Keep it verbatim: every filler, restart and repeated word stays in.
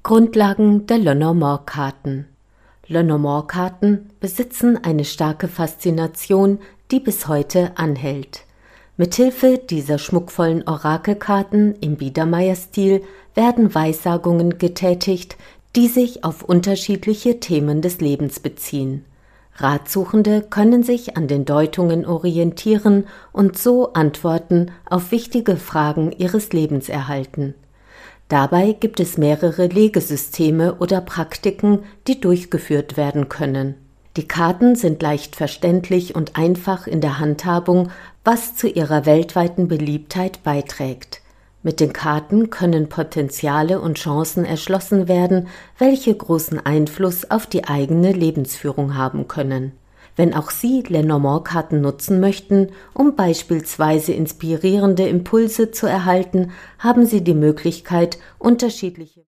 Grundlagen der Lenormand-Karten. Lenormand-Karten besitzen eine starke Faszination, die bis heute anhält. Mithilfe dieser schmuckvollen Orakelkarten im Biedermeier-Stil werden Weissagungen getätigt, die sich auf unterschiedliche Themen des Lebens beziehen. Ratsuchende können sich an den Deutungen orientieren und so Antworten auf wichtige Fragen ihres Lebens erhalten. Dabei gibt es mehrere Legesysteme oder Praktiken, die durchgeführt werden können. Die Karten sind leicht verständlich und einfach in der Handhabung, was zu ihrer weltweiten Beliebtheit beiträgt. Mit den Karten können Potenziale und Chancen erschlossen werden, welche großen Einfluss auf die eigene Lebensführung haben können. Wenn auch Sie Lenormand-Karten nutzen möchten, um beispielsweise inspirierende Impulse zu erhalten, haben Sie die Möglichkeit, unterschiedliche